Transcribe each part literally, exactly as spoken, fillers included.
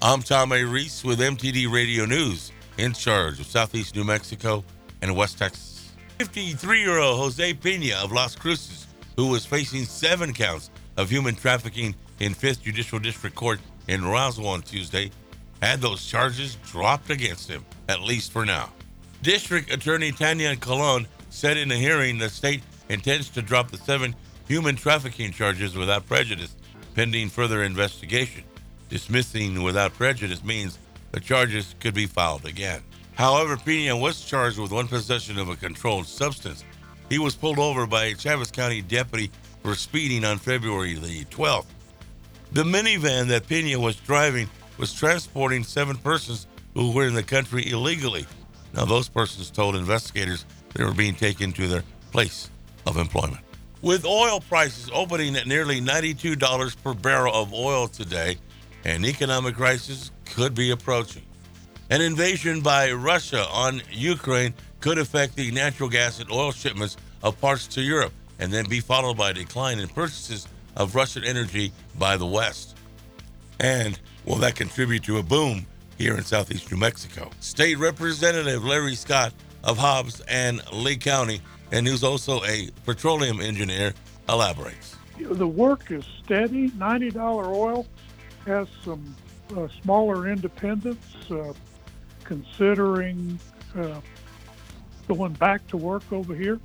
I'm Tom A. Reese with M T D Radio News, in charge of Southeast New Mexico and West Texas. fifty-three-year-old Jose Pena of Las Cruces, who was facing seven counts of human trafficking in fifth Judicial District Court in Roswell on Tuesday, had those charges dropped against him, at least for now. District Attorney Tanya Colon said in a hearing the state intends to drop the seven human trafficking charges without prejudice, pending further investigation. Dismissing without prejudice means the charges could be filed again. However, Pena was charged with one possession of a controlled substance. He was pulled over by a Chaves County deputy for speeding on February the twelfth. The minivan that Pena was driving was transporting seven persons who were in the country illegally. Now, those persons told investigators they were being taken to their place of employment. With oil prices opening at nearly ninety-two dollars per barrel of oil today, an economic crisis could be approaching. An invasion by Russia on Ukraine could affect the natural gas and oil shipments of parts to Europe and then be followed by a decline in purchases of Russian energy by the West. And will that contribute to a boom here in southeast New Mexico? State Representative Larry Scott of Hobbs and Lee County, and who's also a petroleum engineer, elaborates. The work is steady. ninety dollars oil has some uh, smaller independents uh, considering uh, going back to work over here.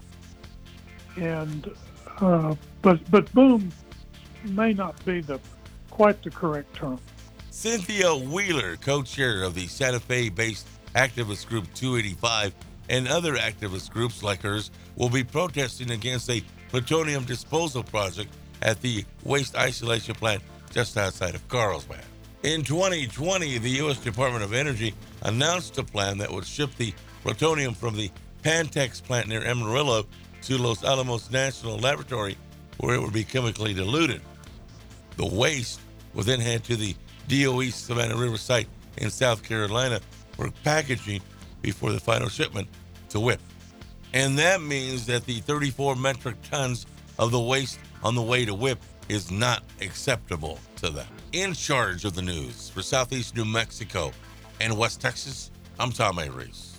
And uh, but but boom may not be the quite the correct term. Cynthia Wheeler, co-chair of the Santa Fe-based activist group two eighty-five, and other activist groups like hers will be protesting against a plutonium disposal project at the waste isolation plant just outside of Carlsbad. In twenty twenty, the U S Department of Energy announced a plan that would ship the plutonium from the Pantex plant near Amarillo to Los Alamos National Laboratory, where it would be chemically diluted. The waste will then head to the D O E Savannah River site in South Carolina for packaging before the final shipment to W I P. And that means that the thirty-four metric tons of the waste on the way to W I P is not acceptable to them. In charge of the news for Southeast New Mexico and West Texas, I'm Tom A. Reese.